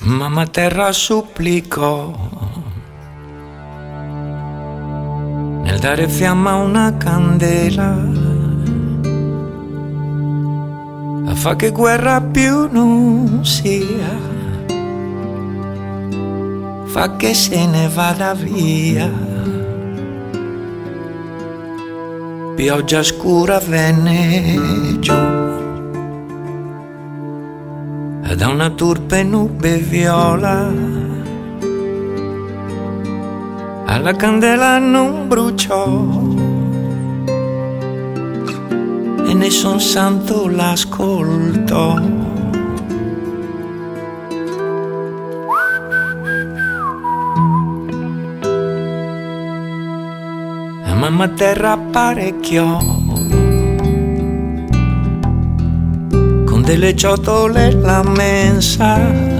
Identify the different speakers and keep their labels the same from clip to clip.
Speaker 1: Mamma terra supplicò nel dare fiamma a una candela, a fa che guerra più non sia, fa che se ne vada via. Pioggia scura venne giù da una turpe nube viola, alla candela non bruciò e nessun santo l'ascoltò. La mamma terra apparecchiò con delle ciotole la mensa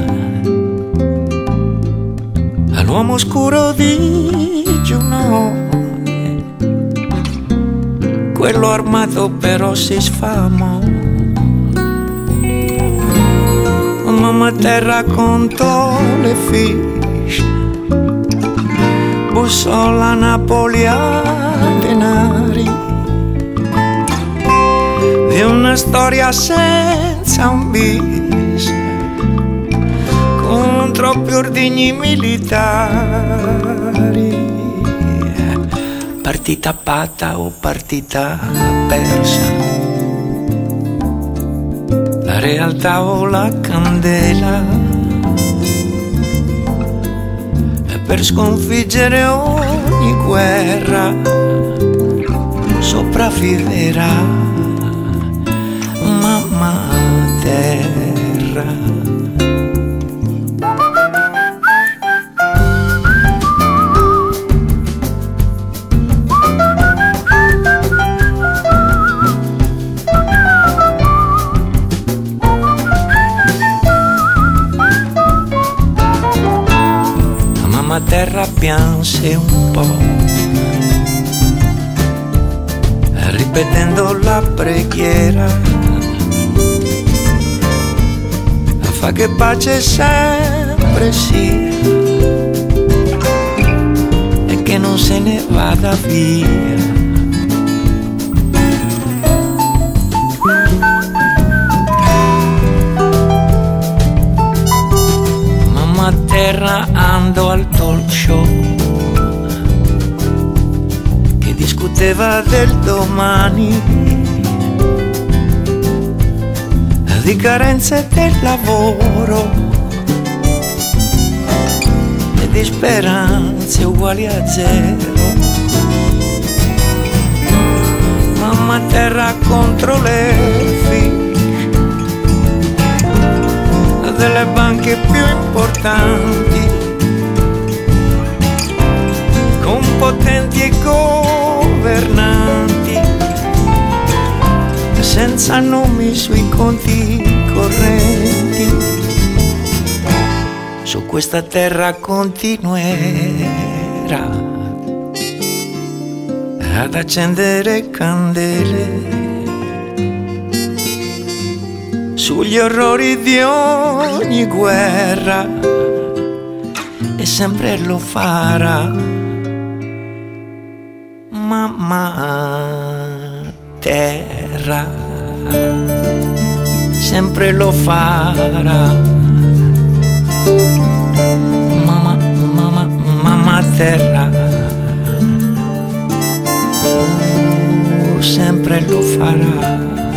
Speaker 1: all'uomo oscuro digiunò, quello armato però si sfamò. Mamma terra contò le fiche, bussò la Napoli a denari di una storia senza un bis, con troppi ordigni militari. Partita patta o partita persa, la realtà o la candela, e per sconfiggere ogni guerra sopravviverà mamma terra. La terra pianse un po', ripetendo la preghiera, fa che pace sempre sia e che non se ne vada via. Mamma terra andò al talk show che discuteva del domani, di carenze del lavoro e di speranze uguali a zero. Mamma terra contro le fiche delle banche più importanti, con potenti e governanti, senza nomi sui conti correnti. Su questa terra continuerà ad accendere candele sugli orrori di ogni guerra, e sempre lo farà mamma terra, sempre lo farà mamma, mamma, mamma terra, sempre lo farà.